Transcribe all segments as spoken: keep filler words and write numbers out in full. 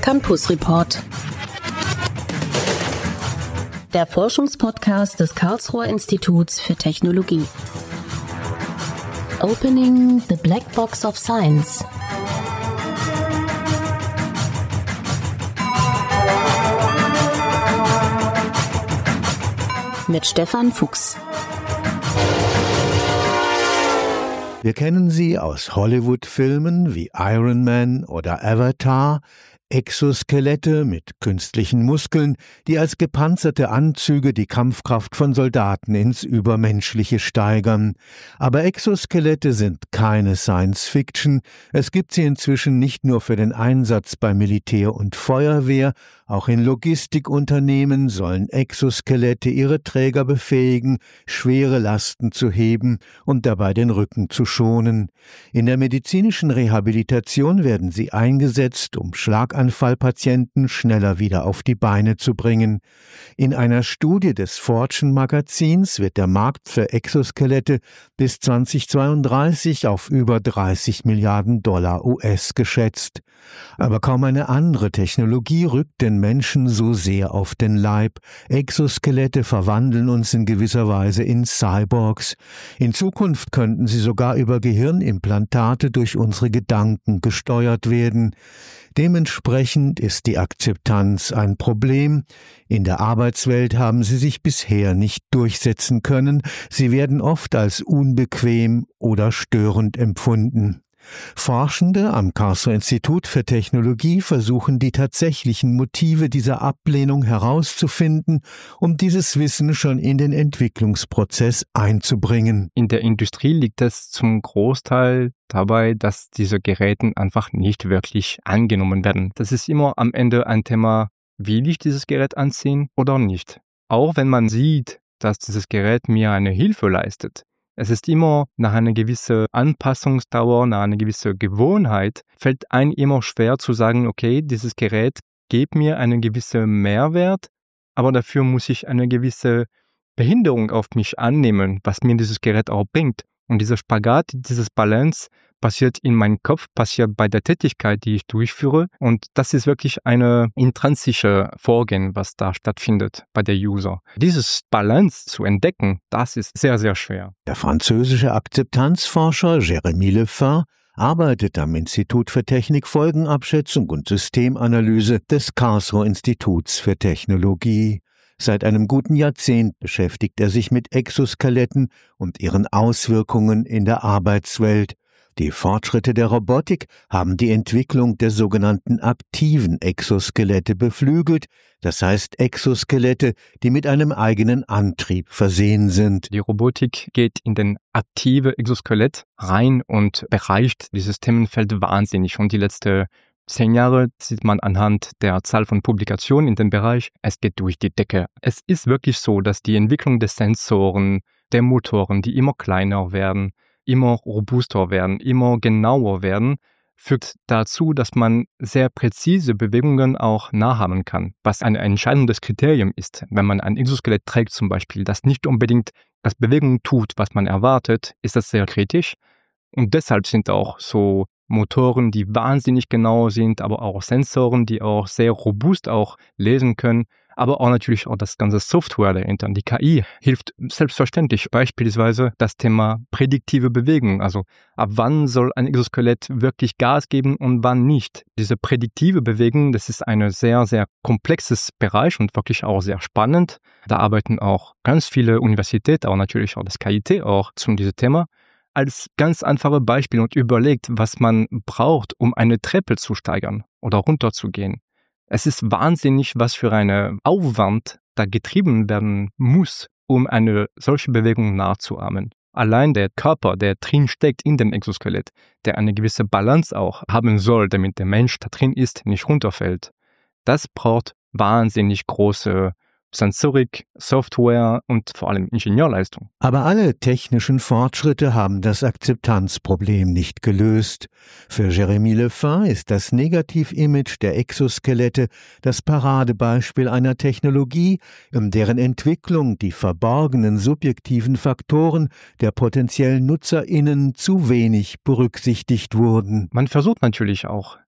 Campus Report. Der Forschungspodcast des Karlsruher Instituts für Technologie. Opening the Black Box of Science. Mit Stefan Fuchs. Wir kennen sie aus Hollywood-Filmen wie Iron Man oder Avatar, Exoskelette mit künstlichen Muskeln, die als gepanzerte Anzüge die Kampfkraft von Soldaten ins Übermenschliche steigern. Aber Exoskelette sind keine Science-Fiction. Es gibt sie inzwischen nicht nur für den Einsatz bei Militär und Feuerwehr, auch in Logistikunternehmen sollen Exoskelette ihre Träger befähigen, schwere Lasten zu heben und dabei den Rücken zu schonen. In der medizinischen Rehabilitation werden sie eingesetzt, um Schlaganfallpatienten schneller wieder auf die Beine zu bringen. In einer Studie des Fortune-Magazins wird der Markt für Exoskelette bis zweitausendzweiunddreißig auf über dreißig Milliarden Dollar U S geschätzt. Aber kaum eine andere Technologie rückt den Menschen so sehr auf den Leib. Exoskelette verwandeln uns in gewisser Weise in Cyborgs. In Zukunft könnten sie sogar über Gehirnimplantate durch unsere Gedanken gesteuert werden. Dementsprechend ist die Akzeptanz ein Problem. In der Arbeitswelt haben sie sich bisher nicht durchsetzen können. Sie werden oft als unbequem oder störend empfunden. Forschende am Karlsruher Institut für Technologie versuchen die tatsächlichen Motive dieser Ablehnung herauszufinden, um dieses Wissen schon in den Entwicklungsprozess einzubringen. In der Industrie liegt es zum Großteil dabei, dass diese Geräte einfach nicht wirklich angenommen werden. Das ist immer am Ende ein Thema, will ich dieses Gerät anziehen oder nicht? Auch wenn man sieht, dass dieses Gerät mir eine Hilfe leistet. Es ist immer nach einer gewissen Anpassungsdauer, nach einer gewissen Gewohnheit, fällt einem immer schwer zu sagen, okay, dieses Gerät gibt mir einen gewissen Mehrwert, aber dafür muss ich eine gewisse Behinderung auf mich annehmen, was mir dieses Gerät auch bringt. Und dieser Spagat, dieses Balance passiert in meinem Kopf, passiert bei der Tätigkeit, die ich durchführe. Und das ist wirklich eine intrinsische Vorgehen, was da stattfindet bei der User. Dieses Balance zu entdecken, das ist sehr, sehr schwer. Der französische Akzeptanzforscher Jérémy Lefin arbeitet am Institut für Technikfolgenabschätzung und Systemanalyse des Karlsruher Instituts für Technologie. Seit einem guten Jahrzehnt beschäftigt er sich mit Exoskeletten und ihren Auswirkungen in der Arbeitswelt. Die Fortschritte der Robotik haben die Entwicklung der sogenannten aktiven Exoskelette beflügelt, das heißt Exoskelette, die mit einem eigenen Antrieb versehen sind. Die Robotik geht in den aktive Exoskelett rein und bereicht dieses Themenfeld wahnsinnig. Und die letzten zehn Jahre sieht man anhand der Zahl von Publikationen in dem Bereich, es geht durch die Decke. Es ist wirklich so, dass die Entwicklung der Sensoren, der Motoren, die immer kleiner werden, immer robuster werden, immer genauer werden, führt dazu, dass man sehr präzise Bewegungen auch nachahmen kann, was ein entscheidendes Kriterium ist. Wenn man ein Exoskelett trägt zum Beispiel, das nicht unbedingt das Bewegungen tut, was man erwartet, ist das sehr kritisch. Und deshalb sind auch so Motoren, die wahnsinnig genau sind, aber auch Sensoren, die auch sehr robust auch lesen können, aber auch natürlich auch das ganze Software dahinter. Die K I hilft selbstverständlich, beispielsweise das Thema prädiktive Bewegung, also ab wann soll ein Exoskelett wirklich Gas geben und wann nicht. Diese prädiktive Bewegung, das ist ein sehr, sehr komplexes Bereich und wirklich auch sehr spannend. Da arbeiten auch ganz viele Universitäten, auch natürlich auch das K I T auch zu diesem Thema. Als ganz einfaches Beispiel und überlegt, was man braucht, um eine Treppe zu steigern oder runterzugehen. Es ist wahnsinnig, was für eine Aufwand da getrieben werden muss, um eine solche Bewegung nachzuahmen. Allein der Körper, der drin steckt in dem Exoskelett, der eine gewisse Balance auch haben soll, damit der Mensch da drin ist, nicht runterfällt. Das braucht wahnsinnig große Sensorik, Software und vor allem Ingenieurleistung. Aber alle technischen Fortschritte haben das Akzeptanzproblem nicht gelöst. Für Jérémy Lefin ist das Negativ-Image der Exoskelette das Paradebeispiel einer Technologie, in deren Entwicklung die verborgenen subjektiven Faktoren der potenziellen NutzerInnen zu wenig berücksichtigt wurden. Man versucht natürlich auch,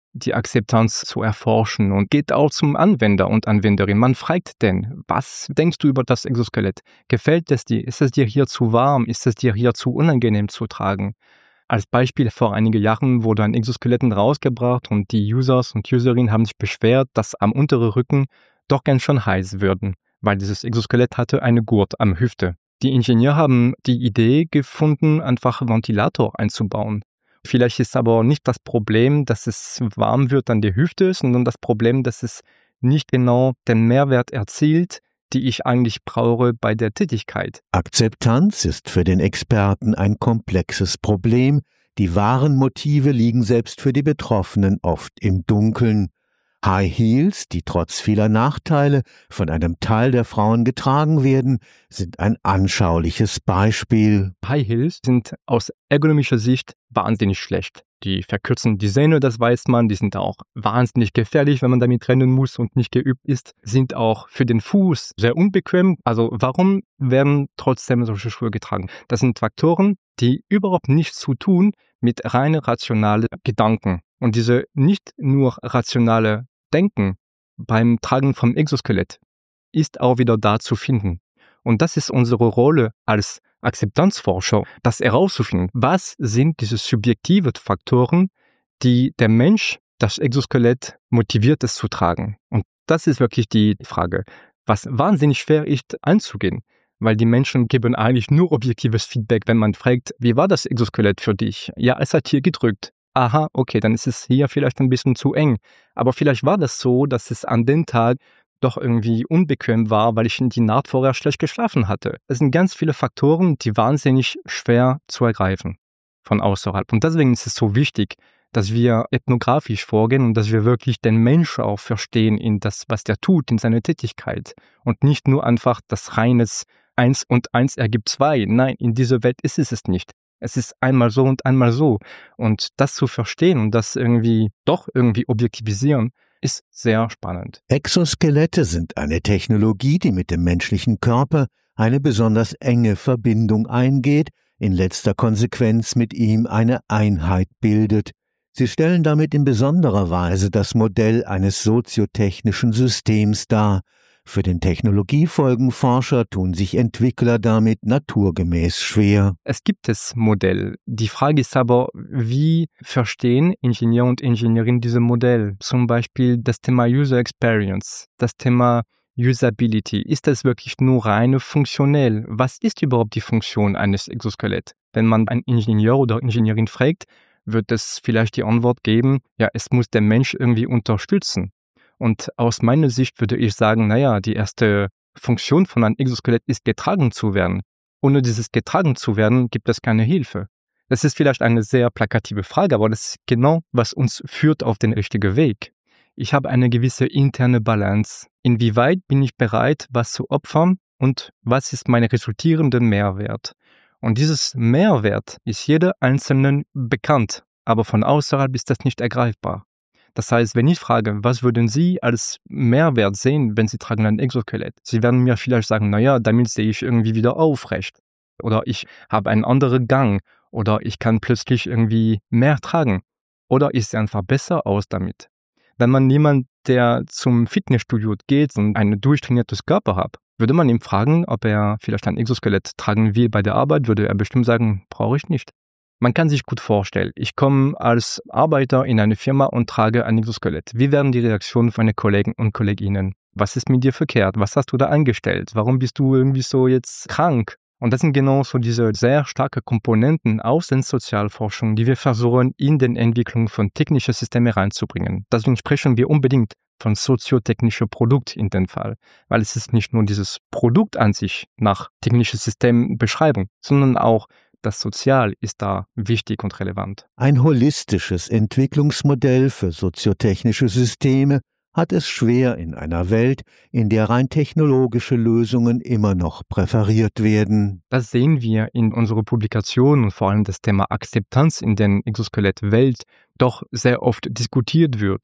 die Akzeptanz zu erforschen und geht auch zum Anwender und Anwenderin. Man fragt den, was denkst du über das Exoskelett? Gefällt es dir? Ist es dir hier zu warm? Ist es dir hier zu unangenehm zu tragen? Als Beispiel, vor einigen Jahren wurde ein Exoskelett rausgebracht und die Users und Userinnen haben sich beschwert, dass am unteren Rücken doch ganz schön heiß würden, weil dieses Exoskelett hatte eine Gurt am Hüfte. Die Ingenieure haben die Idee gefunden, einfach Ventilator einzubauen. Vielleicht ist aber nicht das Problem, dass es warm wird an der Hüfte, sondern das Problem, dass es nicht genau den Mehrwert erzielt, die ich eigentlich brauche bei der Tätigkeit. Akzeptanz ist für den Experten ein komplexes Problem. Die wahren Motive liegen selbst für die Betroffenen oft im Dunkeln. High Heels, die trotz vieler Nachteile von einem Teil der Frauen getragen werden, sind ein anschauliches Beispiel. High Heels sind aus ergonomischer Sicht wahnsinnig schlecht. Die verkürzen die Sehne, das weiß man, die sind auch wahnsinnig gefährlich, wenn man damit rennen muss und nicht geübt ist, sind auch für den Fuß sehr unbequem. Also warum werden trotzdem solche Schuhe getragen? Das sind Faktoren, die überhaupt nichts zu tun mit rein rationalen Gedanken. Und diese nicht nur rationale Denken beim Tragen vom Exoskelett ist auch wieder da zu finden. Und das ist unsere Rolle als Akzeptanzforscher, das herauszufinden, was sind diese subjektiven Faktoren, die der Mensch, das Exoskelett, motiviert es zu tragen. Und das ist wirklich die Frage, was wahnsinnig schwer ist anzugehen, weil die Menschen geben eigentlich nur objektives Feedback, wenn man fragt, wie war das Exoskelett für dich? Ja, es hat hier gedrückt. Aha, okay, dann ist es hier vielleicht ein bisschen zu eng. Aber vielleicht war das so, dass es an dem Tag doch irgendwie unbequem war, weil ich in die Nacht vorher schlecht geschlafen hatte. Es sind ganz viele Faktoren, die wahnsinnig schwer zu ergreifen von außerhalb. Und deswegen ist es so wichtig, dass wir ethnografisch vorgehen und dass wir wirklich den Menschen auch verstehen in das, was der tut, in seiner Tätigkeit. Und nicht nur einfach das reines eins und eins ergibt zwei. Nein, in dieser Welt ist es es nicht. Es ist einmal so und einmal so. Und das zu verstehen und das irgendwie doch irgendwie objektivisieren, ist sehr spannend. Exoskelette sind eine Technologie, die mit dem menschlichen Körper eine besonders enge Verbindung eingeht, in letzter Konsequenz mit ihm eine Einheit bildet. Sie stellen damit in besonderer Weise das Modell eines soziotechnischen Systems dar. Für den Technologiefolgenforscher tun sich Entwickler damit naturgemäß schwer. Es gibt das Modell. Die Frage ist aber, wie verstehen Ingenieur und Ingenieurinnen dieses Modell? Zum Beispiel das Thema User Experience, das Thema Usability. Ist das wirklich nur reine funktionell? Was ist überhaupt die Funktion eines Exoskeletts? Wenn man einen Ingenieur oder Ingenieurin fragt, wird es vielleicht die Antwort geben, ja, es muss der Mensch irgendwie unterstützen. Und aus meiner Sicht würde ich sagen, naja, die erste Funktion von einem Exoskelett ist, getragen zu werden. Ohne dieses getragen zu werden, gibt es keine Hilfe. Das ist vielleicht eine sehr plakative Frage, aber das ist genau, was uns führt auf den richtigen Weg. Ich habe eine gewisse interne Balance. Inwieweit bin ich bereit, was zu opfern und was ist mein resultierender Mehrwert? Und dieses Mehrwert ist jeder Einzelnen bekannt, aber von außerhalb ist das nicht ergreifbar. Das heißt, wenn ich frage, was würden Sie als Mehrwert sehen, wenn Sie tragen ein Exoskelett? Sie werden mir vielleicht sagen, naja, damit sehe ich irgendwie wieder aufrecht. Oder ich habe einen anderen Gang. Oder ich kann plötzlich irgendwie mehr tragen. Oder ich sehe einfach besser aus damit. Wenn man jemand, der zum Fitnessstudio geht und ein durchtrainiertes Körper hat, würde man ihm fragen, ob er vielleicht ein Exoskelett tragen will bei der Arbeit, würde er bestimmt sagen, brauche ich nicht. Man kann sich gut vorstellen, ich komme als Arbeiter in eine Firma und trage ein Exoskelett. Wie werden die Reaktionen von meinen Kollegen und Kolleginnen? Was ist mit dir verkehrt? Was hast du da angestellt? Warum bist du irgendwie so jetzt krank? Und das sind genau so diese sehr starken Komponenten aus der Sozialforschung, die wir versuchen, in den Entwicklung von technischen Systemen reinzubringen. Deswegen sprechen wir unbedingt von soziotechnischen Produkt in dem Fall, weil es ist nicht nur dieses Produkt an sich nach technischen Systembeschreibung, sondern auch das Sozial ist da wichtig und relevant. Ein holistisches Entwicklungsmodell für soziotechnische Systeme hat es schwer in einer Welt, in der rein technologische Lösungen immer noch präferiert werden. Das sehen wir in unserer Publikation und vor allem das Thema Akzeptanz in der Exoskelettwelt doch sehr oft diskutiert wird.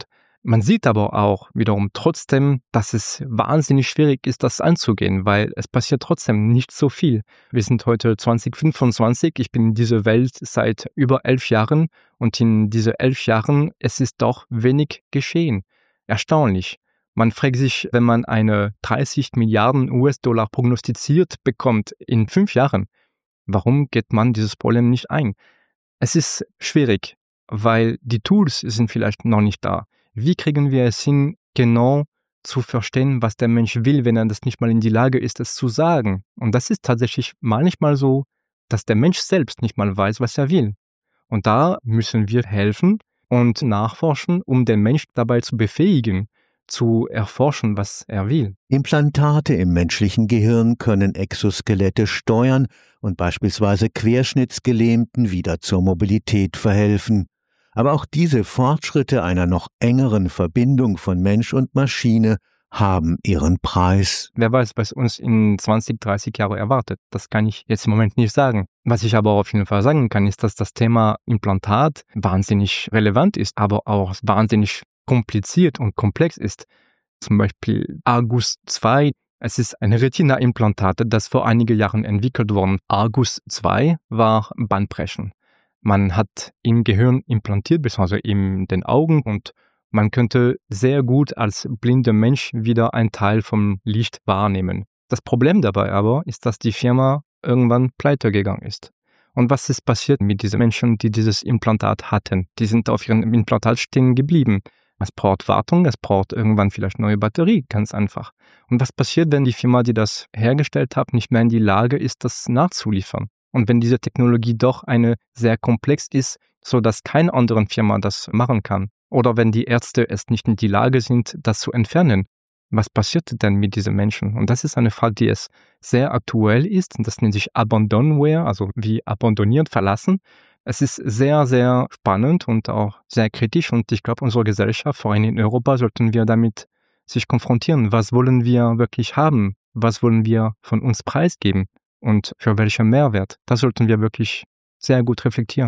Man sieht aber auch wiederum trotzdem, dass es wahnsinnig schwierig ist, das anzugehen, weil es passiert trotzdem nicht so viel. Wir sind heute zwanzig fünfundzwanzig, ich bin in dieser Welt seit über elf Jahren und in diesen elf Jahren, es ist doch wenig geschehen. Erstaunlich. Man fragt sich, wenn man eine dreißig Milliarden US-Dollar prognostiziert bekommt in fünf Jahren, warum geht man dieses Problem nicht ein? Es ist schwierig, weil die Tools sind vielleicht noch nicht da. Wie kriegen wir es hin, genau zu verstehen, was der Mensch will, wenn er das nicht mal in die Lage ist, es zu sagen? Und das ist tatsächlich manchmal so, dass der Mensch selbst nicht mal weiß, was er will. Und da müssen wir helfen und nachforschen, um den Mensch dabei zu befähigen, zu erforschen, was er will. Implantate im menschlichen Gehirn können Exoskelette steuern und beispielsweise Querschnittsgelähmten wieder zur Mobilität verhelfen. Aber auch diese Fortschritte einer noch engeren Verbindung von Mensch und Maschine haben ihren Preis. Wer weiß, was uns in zwanzig, dreißig Jahren erwartet. Das kann ich jetzt im Moment nicht sagen. Was ich aber auf jeden Fall sagen kann, ist, dass das Thema Implantat wahnsinnig relevant ist, aber auch wahnsinnig kompliziert und komplex ist. Zum Beispiel Argus zwei, es ist ein Retina-Implantat, das vor einigen Jahren entwickelt wurde. Argus zwei war Bandbrechen. Man hat im Gehirn implantiert, beziehungsweise in den Augen, und man könnte sehr gut als blinder Mensch wieder einen Teil vom Licht wahrnehmen. Das Problem dabei aber ist, dass die Firma irgendwann pleite gegangen ist. Und was ist passiert mit diesen Menschen, die dieses Implantat hatten? Die sind auf ihrem Implantat stehen geblieben. Es braucht Wartung, es braucht irgendwann vielleicht neue Batterie, ganz einfach. Und was passiert, wenn die Firma, die das hergestellt hat, nicht mehr in die Lage ist, das nachzuliefern? Und wenn diese Technologie doch eine sehr komplex ist, sodass keine andere Firma das machen kann. Oder wenn die Ärzte es nicht in die Lage sind, das zu entfernen. Was passiert denn mit diesen Menschen? Und das ist eine Frage, die es sehr aktuell ist. Und das nennt sich Abandonware, also wie abandoniert, verlassen. Es ist sehr, sehr spannend und auch sehr kritisch. Und ich glaube, unsere Gesellschaft, vor allem in Europa, sollten wir damit sich konfrontieren. Was wollen wir wirklich haben? Was wollen wir von uns preisgeben? Und für welchen Mehrwert? Das sollten wir wirklich sehr gut reflektieren.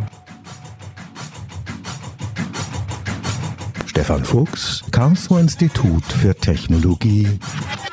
Stefan Fuchs, Karlsruher Institut für Technologie.